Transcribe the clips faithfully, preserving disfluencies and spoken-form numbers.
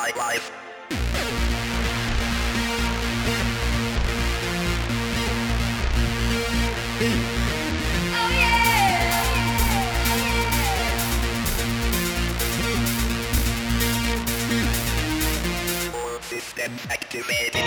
my life. Oh yeah! System activated.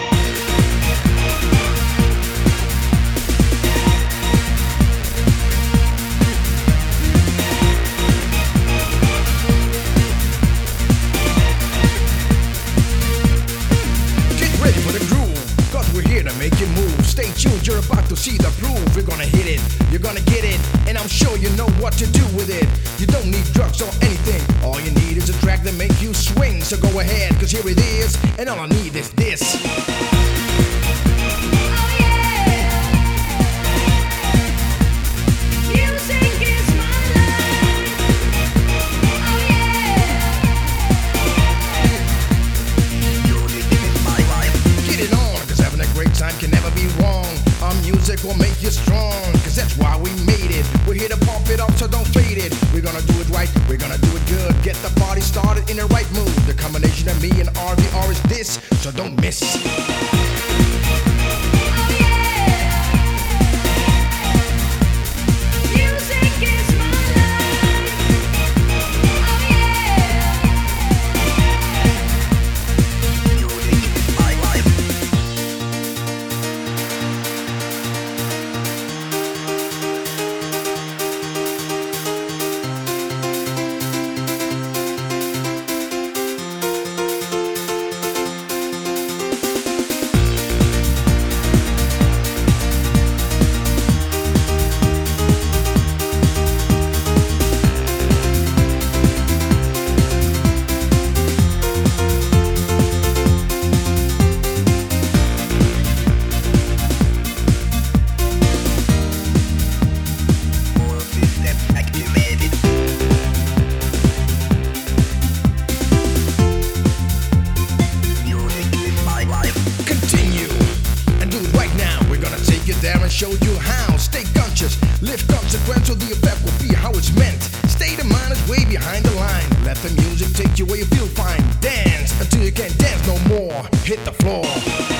Make you move, stay tuned, you're about to see the proof. We're gonna hit it, you're gonna get it, and I'm sure you know what to do with it. You don't need drugs or anything, all you need is a track that make you swing. So go ahead, cause here it is, and all I need is this. Time can never be wrong. Our music will make you strong, cause that's why we made it. We're here to pump it up, so don't fade it. We're gonna do it right, we're gonna do it good. Get the party started in the right mood. The combination of me and R V R is this, so don't miss. Show you how, stay conscious, live consequential, the effect will be how it's meant. State of mind is way behind the line. Let the music take you where you feel fine. Dance until you can't dance no more. Hit the floor.